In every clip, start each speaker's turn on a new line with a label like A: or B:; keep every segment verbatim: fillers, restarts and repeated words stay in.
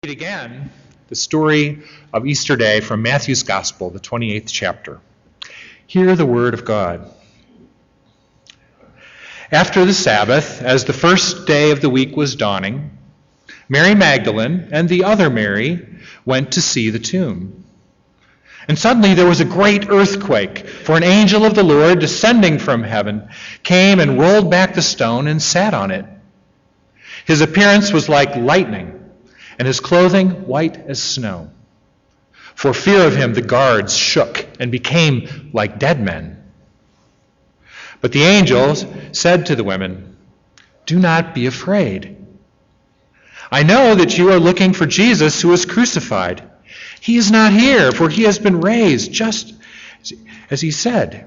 A: read again the story of Easter Day from Matthew's Gospel, the twenty-eighth chapter. Hear the word of God. After the Sabbath, as the first day of the week was dawning, Mary Magdalene and the other Mary went to see the tomb. And suddenly there was a great earthquake, for an angel of the Lord, descending from heaven, came and rolled back the stone and sat on it. His appearance was like lightning, and his clothing white as snow. For fear of him, the guards shook and became like dead men. But the angel said to the women, "Do not be afraid. I know that you are looking for Jesus who was crucified. He is not here, for he has been raised, just as he said.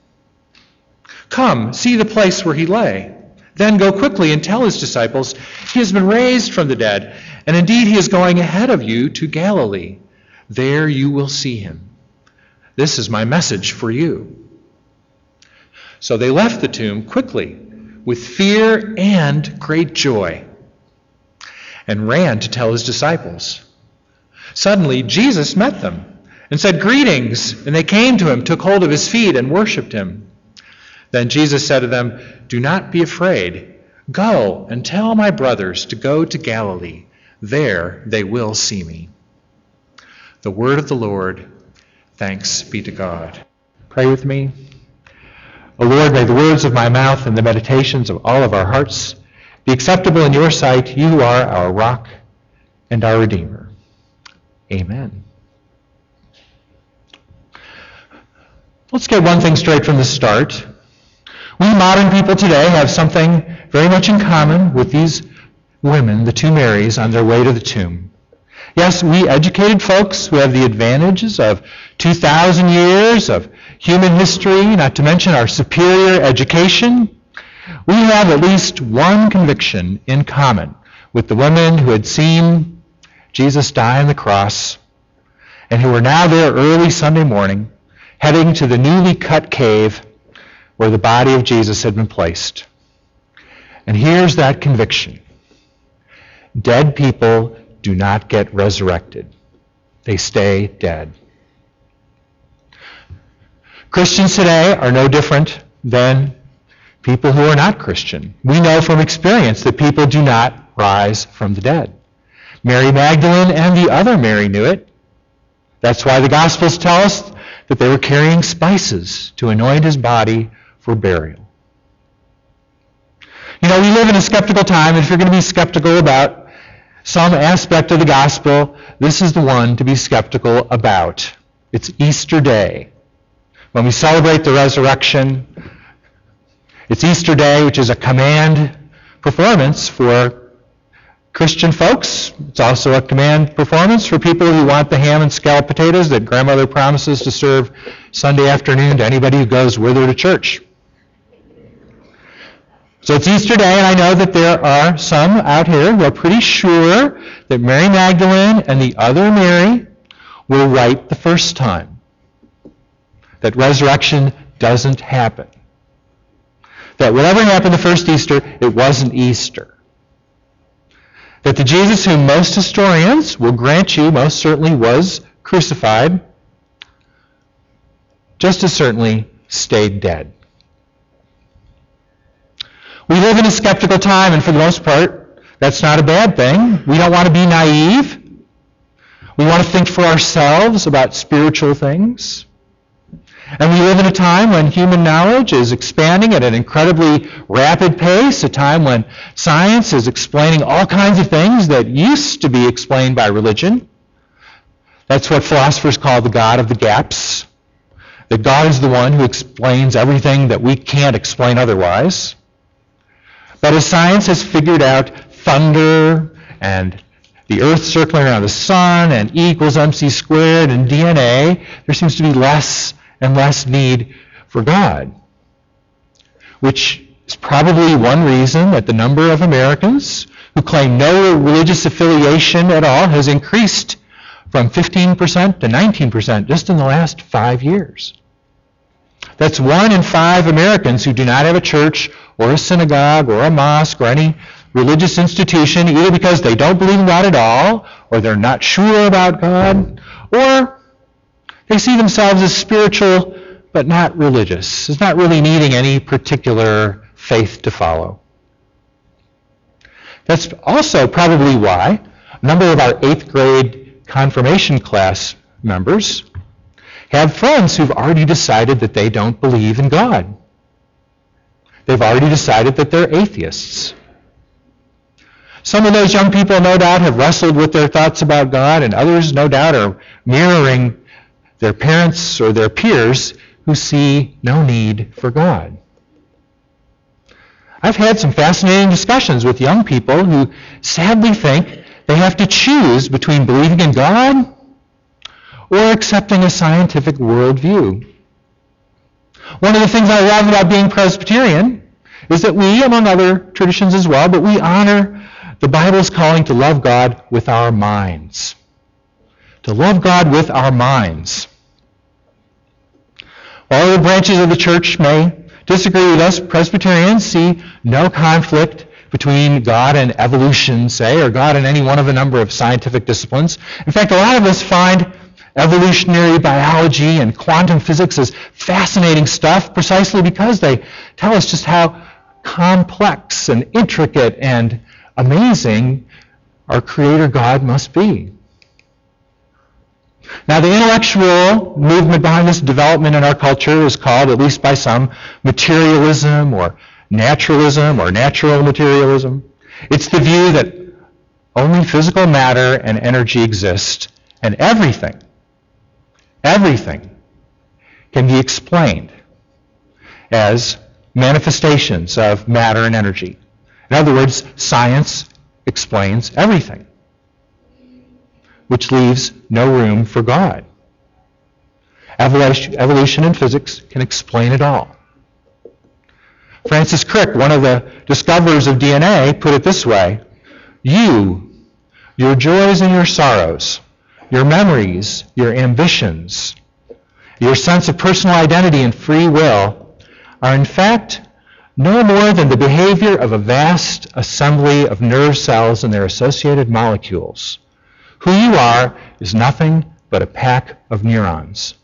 A: Come, see the place where he lay. Then go quickly and tell his disciples, he has been raised from the dead, and indeed he is going ahead of you to Galilee. There you will see him. This is my message for you." So they left the tomb quickly, with fear and great joy, and ran to tell his disciples. Suddenly Jesus met them and said, "Greetings!" And they came to him, took hold of his feet, and worshipped him. Then Jesus said to them, "Do not be afraid. Go and tell my brothers to go to Galilee. There they will see me." The word of the Lord. Thanks be to God. Pray with me. O Lord, may the words of my mouth and the meditations of all of our hearts be acceptable in your sight. You are our rock and our Redeemer. Amen. Let's get one thing straight from the start. We modern people today have something very much in common with these women, the two Marys, on their way to the tomb. Yes, we educated folks who have the advantages of two thousand years of human history, not to mention our superior education, we have at least one conviction in common with the women who had seen Jesus die on the cross and who were now there early Sunday morning, heading to the newly cut cave where the body of Jesus had been placed. And here's that conviction. Dead people do not get resurrected. They stay dead. Christians today are no different than people who are not Christian. We know from experience that people do not rise from the dead. Mary Magdalene and the other Mary knew it. That's why the Gospels tell us that they were carrying spices to anoint his body for burial. You know, we live in a skeptical time, and if you're going to be skeptical about some aspect of the gospel, this is the one to be skeptical about. It's Easter Day. When we celebrate the resurrection, it's Easter Day, which is a command performance for Christian folks. It's also a command performance for people who want the ham and scalloped potatoes that grandmother promises to serve Sunday afternoon to anybody who goes with her to church. So it's Easter Day, and I know that there are some out here who are pretty sure that Mary Magdalene and the other Mary were right the first time. That resurrection doesn't happen. That whatever happened the first Easter, it wasn't Easter. That the Jesus whom most historians will grant you most certainly was crucified, just as certainly stayed dead. We live in a skeptical time, and for the most part, that's not a bad thing. We don't want to be naive. We want to think for ourselves about spiritual things. And we live in a time when human knowledge is expanding at an incredibly rapid pace, a time when science is explaining all kinds of things that used to be explained by religion. That's what philosophers call the God of the gaps. That God is the one who explains everything that we can't explain otherwise. But as science has figured out thunder and the earth circling around the sun and E equals mc squared and D N A, there seems to be less and less need for God, which is probably one reason that the number of Americans who claim no religious affiliation at all has increased from fifteen percent to nineteen percent just in the last five years. That's one in five Americans who do not have a church or a synagogue or a mosque or any religious institution either because they don't believe in God at all, or they're not sure about God, or they see themselves as spiritual but not religious. It's not really needing any particular faith to follow. That's also probably why a number of our eighth grade confirmation class members have friends who've already decided that they don't believe in God. They've already decided that they're atheists. Some of those young people, no doubt, have wrestled with their thoughts about God, and others, no doubt, are mirroring their parents or their peers who see no need for God. I've had some fascinating discussions with young people who sadly think they have to choose between believing in God or accepting a scientific worldview. One of the things I love about being Presbyterian is that we, among other traditions as well, but we honor the Bible's calling to love God with our minds. To love God with our minds. While other branches of the church may disagree with us, Presbyterians see no conflict between God and evolution, say, or God and any one of a number of scientific disciplines. In fact, a lot of us find evolutionary biology and quantum physics as fascinating stuff precisely because they tell us just how complex and intricate and amazing our Creator God must be. Now, the intellectual movement behind this development in our culture is called, at least by some, materialism or naturalism or natural materialism. It's the view that only physical matter and energy exist, and everything, everything can be explained as manifestations of matter and energy. In other words, science explains everything, which leaves no room for God. Evolution, evolution and physics can explain it all. Francis Crick, one of the discoverers of D N A, put it this way: you, your joys and your sorrows, your memories, your ambitions, your sense of personal identity and free will are in fact no more than the behavior of a vast assembly of nerve cells and their associated molecules. Who you are is nothing but a pack of neurons.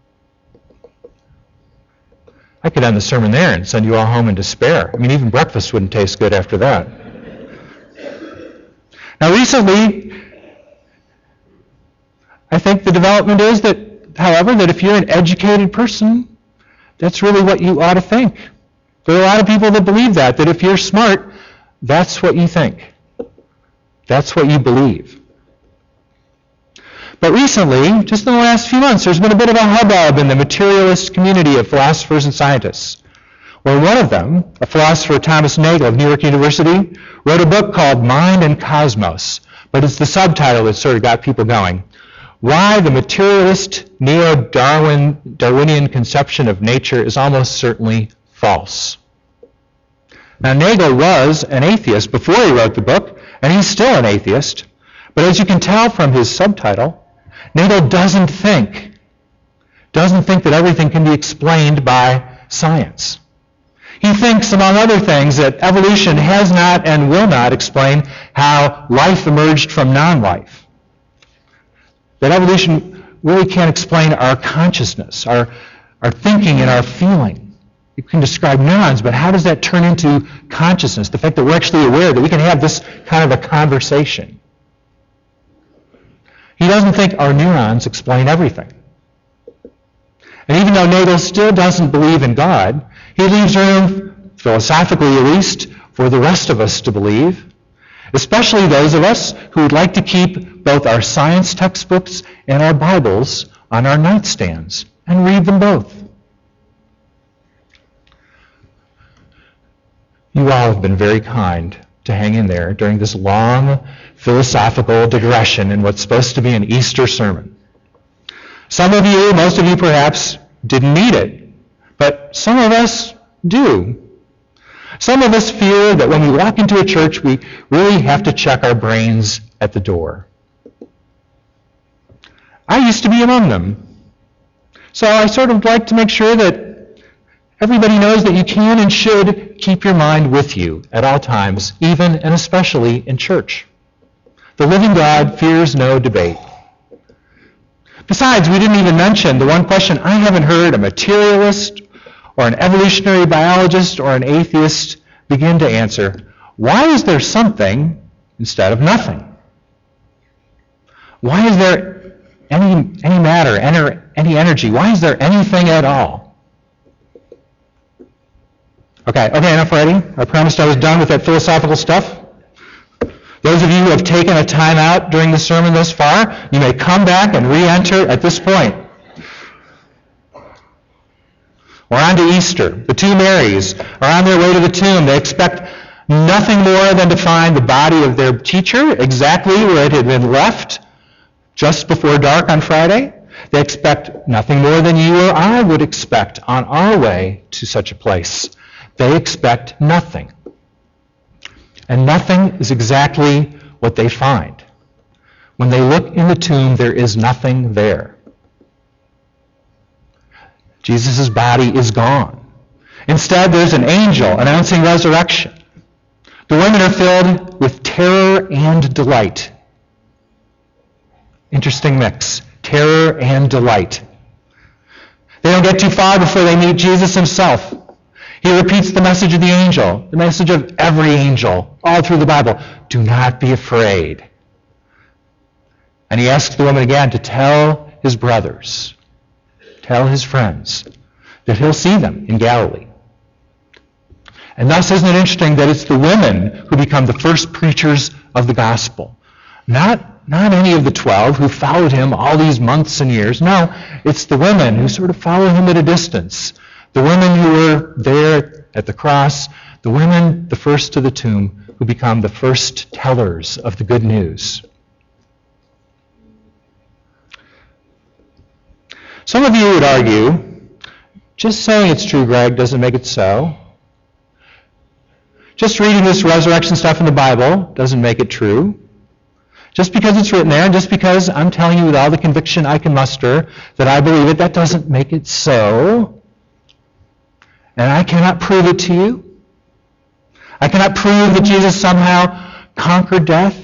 A: I could end the sermon there and send you all home in despair. I mean, even breakfast wouldn't taste good after that. Now, recently, I think the development is that, however, that if you're an educated person, that's really what you ought to think. There are a lot of people that believe that, that if you're smart, that's what you think. That's what you believe. But recently, just in the last few months, there's been a bit of a hubbub in the materialist community of philosophers and scientists, where one of them, a philosopher, Thomas Nagel of New York University, wrote a book called Mind and Cosmos, but it's the subtitle that sort of got people going. Why the materialist neo-Darwin Darwinian conception of nature is almost certainly false. Now, Nagel was an atheist before he wrote the book, and he's still an atheist. But as you can tell from his subtitle, Nagel doesn't think, doesn't think that everything can be explained by science. He thinks, among other things, that evolution has not and will not explain how life emerged from non-life. That evolution really can't explain our consciousness, our, our thinking and our feeling. You can describe neurons, but how does that turn into consciousness? The fact that we're actually aware that we can have this kind of a conversation. He doesn't think our neurons explain everything. And even though Nagel still doesn't believe in God, he leaves room, philosophically at least, for the rest of us to believe, especially those of us who would like to keep both our science textbooks and our Bibles on our nightstands and read them both. You all have been very kind to hang in there during this long philosophical digression in what's supposed to be an Easter sermon. Some of you, most of you perhaps, didn't need it, but some of us do. Some of us fear that when we walk into a church, we really have to check our brains at the door. I used to be among them. So I sort of like to make sure that Everybody knows that you can and should keep your mind with you at all times, even and especially in church. The living God fears no debate. Besides, we didn't even mention the one question I haven't heard a materialist or an evolutionary biologist or an atheist begin to answer. Why is there something instead of nothing? Why is there any, any matter, any, any energy? Why is there anything at all? Okay, okay, enough already. I promised I was done with that philosophical stuff. Those of you who have taken a time out during the sermon thus far, you may come back and re-enter at this point. We're on to Easter. The two Marys are on their way to the tomb. They expect nothing more than to find the body of their teacher exactly where it had been left just before dark on Friday. They expect nothing more than you or I would expect on our way to such a place. They expect nothing. And nothing is exactly what they find. When they look in the tomb, there is nothing there. Jesus' body is gone. Instead, there's an angel announcing resurrection. The women are filled with terror and delight. Interesting mix. Terror and delight. They don't get too far before they meet Jesus himself. He repeats the message of the angel, the message of every angel, all through the Bible. Do not be afraid. And he asks the woman again to tell his brothers, tell his friends, that he'll see them in Galilee. And thus, isn't it interesting that it's the women who become the first preachers of the gospel? Not, not any of the twelve who followed him all these months and years. No, it's the women who sort of follow him at a distance. The women who were there at the cross, the women, the first to the tomb, who become the first tellers of the good news. Some of you would argue, just saying it's true, Greg, doesn't make it so. Just reading this resurrection stuff in the Bible doesn't make it true. Just because it's written there, and just because I'm telling you with all the conviction I can muster that I believe it, that doesn't make it so. And I cannot prove it to you. I cannot prove that Jesus somehow conquered death.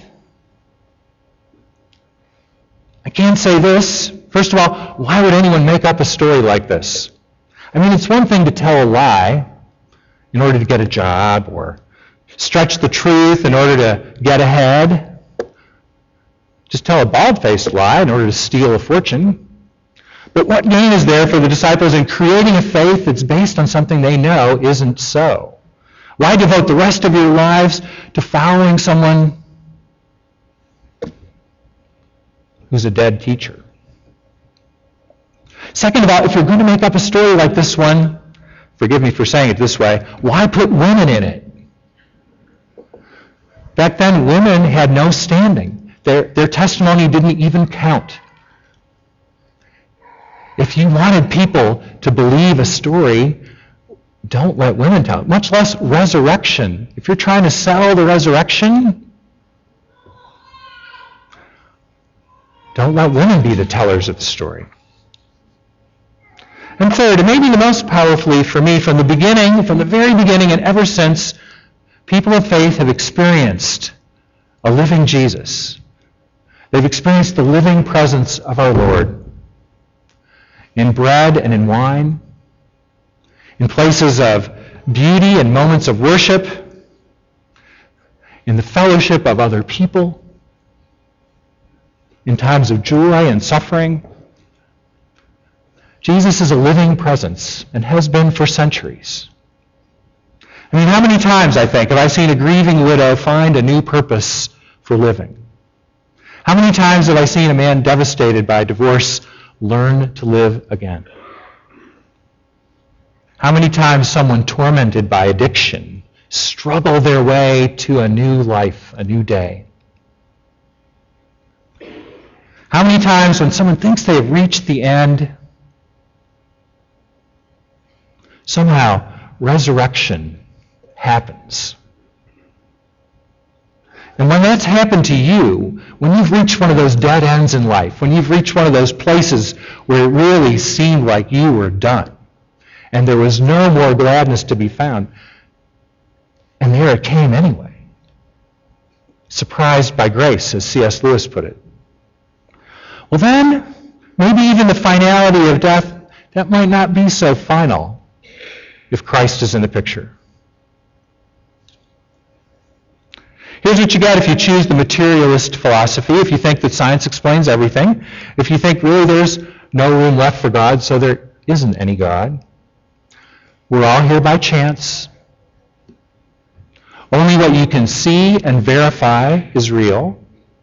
A: I can say this. First of all, why would anyone make up a story like this? I mean, it's one thing to tell a lie in order to get a job or stretch the truth in order to get ahead. Just tell a bald-faced lie in order to steal a fortune. But what gain is there for the disciples in creating a faith that's based on something they know isn't so? Why devote the rest of your lives to following someone who's a dead teacher? Second of all, if you're going to make up a story like this one, forgive me for saying it this way, why put women in it? Back then, women had no standing. Their, their testimony didn't even count. If you wanted people to believe a story, don't let women tell it, much less resurrection. If you're trying to sell the resurrection, don't let women be the tellers of the story. And third, and maybe the most powerfully for me, from the beginning, from the very beginning and ever since, people of faith have experienced a living Jesus. They've experienced the living presence of our Lord in bread and in wine, in places of beauty and moments of worship, in the fellowship of other people, in times of joy and suffering. Jesus is a living presence and has been for centuries. I mean, how many times, I think, have I seen a grieving widow find a new purpose for living? How many times have I seen a man devastated by divorce learn to live again? How many times someone tormented by addiction struggle their way to a new life, a new day? How many times when someone thinks they have reached the end, somehow resurrection happens? And when that's happened to you, when you've reached one of those dead ends in life, when you've reached one of those places where it really seemed like you were done, and there was no more gladness to be found. And there it came anyway. Surprised by grace, as C S Lewis put it. Well then, maybe even the finality of death, that might not be so final if Christ is in the picture. Here's what you get if you choose the materialist philosophy, if you think that science explains everything, if you think really there's no room left for God, so there isn't any God. We're all here by chance. Only what you can see and verify is real.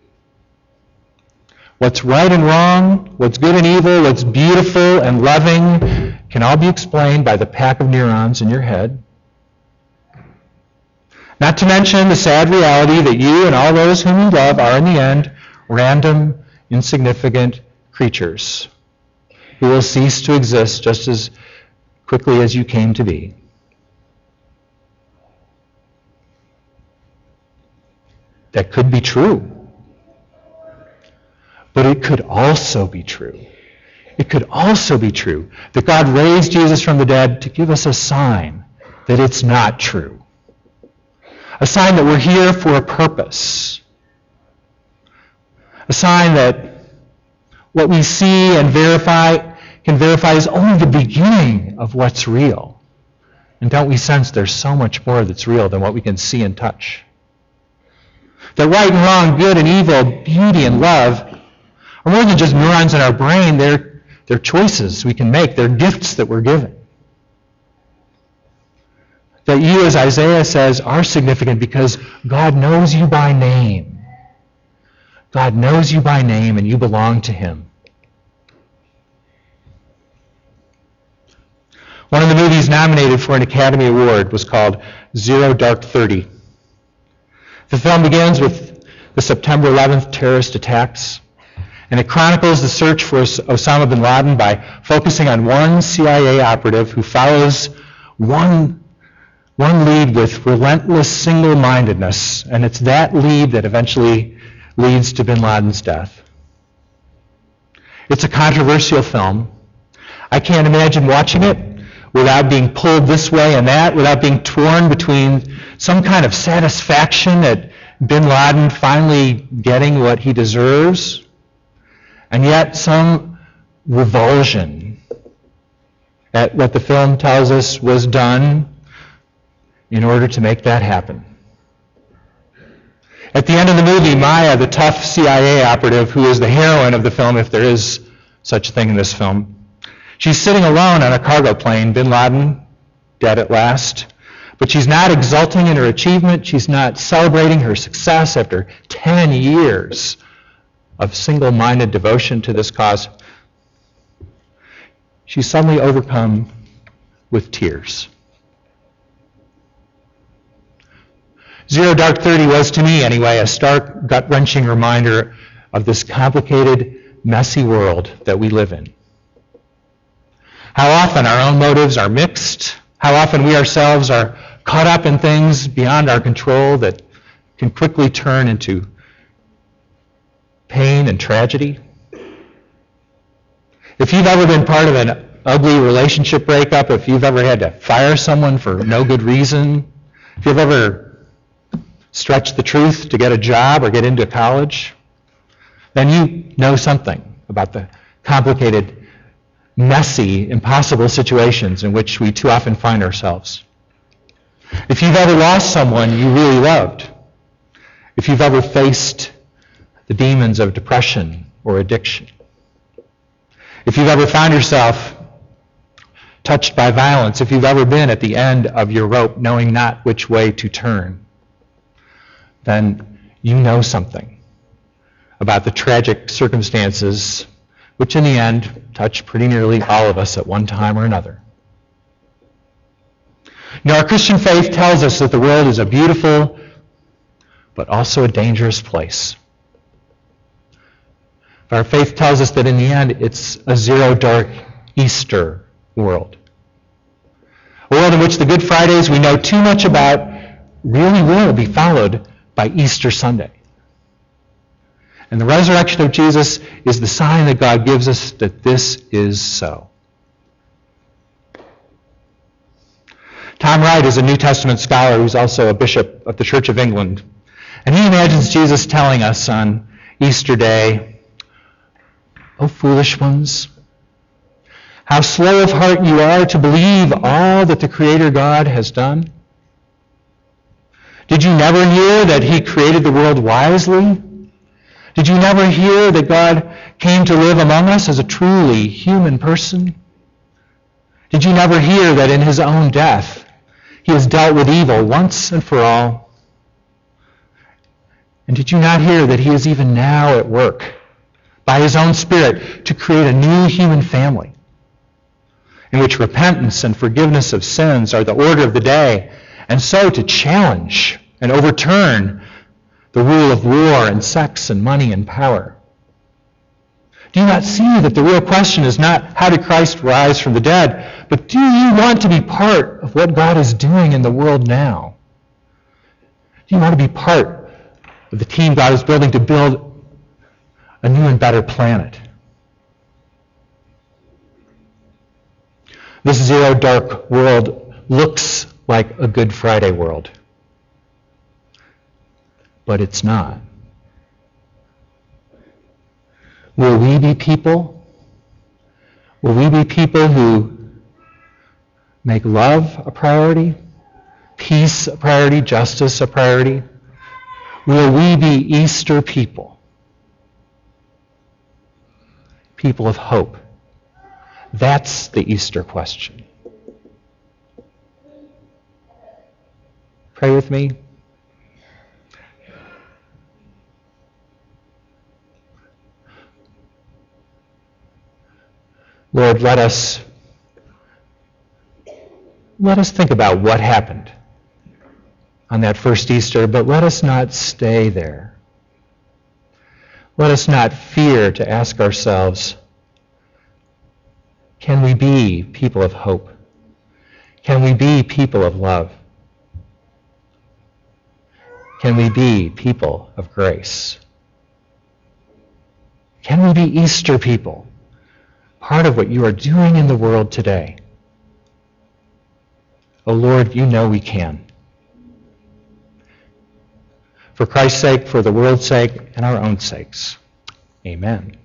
A: What's right and wrong, what's good and evil, what's beautiful and loving can all be explained by the pack of neurons in your head. Not to mention the sad reality that you and all those whom you love are in the end random, insignificant creatures who will cease to exist just as quickly as you came to be. That could be true. But it could also be true. It could also be true that God raised Jesus from the dead to give us a sign that it's not true. A sign that we're here for a purpose. A sign that what we see and verify can verify is only the beginning of what's real. And don't we sense there's so much more that's real than what we can see and touch? That right and wrong, good and evil, beauty and love are more than just neurons in our brain. They're, they're choices we can make. They're gifts that we're given. That you, as Isaiah says, are significant because God knows you by name. God knows you by name and you belong to Him. One of the movies nominated for an Academy Award was called Zero Dark Thirty. The film begins with the September eleventh terrorist attacks, and it chronicles the search for Osama bin Laden by focusing on one C I A operative who follows one One lead with relentless single-mindedness, and it's that lead that eventually leads to bin Laden's death. It's a controversial film. I can't imagine watching it without being pulled this way and that, without being torn between some kind of satisfaction at bin Laden finally getting what he deserves, and yet some revulsion at what the film tells us was done in order to make that happen. At the end of the movie, Maya, the tough C I A operative, who is the heroine of the film, if there is such a thing in this film, she's sitting alone on a cargo plane, bin Laden, dead at last. But she's not exulting in her achievement. She's not celebrating her success after ten years of single-minded devotion to this cause. She's suddenly overcome with tears. Zero Dark Thirty was, to me anyway, a stark, gut-wrenching reminder of this complicated, messy world that we live in. How often our own motives are mixed, how often we ourselves are caught up in things beyond our control that can quickly turn into pain and tragedy. If you've ever been part of an ugly relationship breakup, if you've ever had to fire someone for no good reason, if you've ever stretched the truth to get a job or get into college, then you know something about the complicated, messy, impossible situations in which we too often find ourselves. If you've ever lost someone you really loved, if you've ever faced the demons of depression or addiction, if you've ever found yourself touched by violence, if you've ever been at the end of your rope knowing not which way to turn, then you know something about the tragic circumstances which in the end touch pretty nearly all of us at one time or another. Now, our Christian faith tells us that the world is a beautiful but also a dangerous place. Our faith tells us that in the end it's a zero dark Easter world. A world in which the Good Fridays we know too much about really will be followed by Easter Sunday. And the resurrection of Jesus is the sign that God gives us that this is so. Tom Wright is a New Testament scholar who's also a bishop of the Church of England. And he imagines Jesus telling us on Easter Day, "O foolish ones, how slow of heart you are to believe all that the Creator God has done. Did you never hear that He created the world wisely? Did you never hear that God came to live among us as a truly human person? Did you never hear that in His own death He has dealt with evil once and for all? And did you not hear that He is even now at work by His own Spirit to create a new human family in which repentance and forgiveness of sins are the order of the day, and so to challenge and overturn the rule of war and sex and money and power? Do you not see that the real question is not how did Christ rise from the dead, but do you want to be part of what God is doing in the world now? Do you want to be part of the team God is building to build a new and better planet? This zero dark world looks like a Good Friday world, but it's not. Will we be people? Will we be people who make love a priority, peace a priority, justice a priority? Will we be Easter people? People of hope. That's the Easter question. Pray with me. Lord, let us let us think about what happened on that first Easter, but let us not stay there. Let us not fear to ask ourselves, can we be people of hope? Can we be people of love? Can we be people of grace? Can we be Easter people? Part of what you are doing in the world today. Oh Lord, you know we can. For Christ's sake, for the world's sake, and our own sakes. Amen.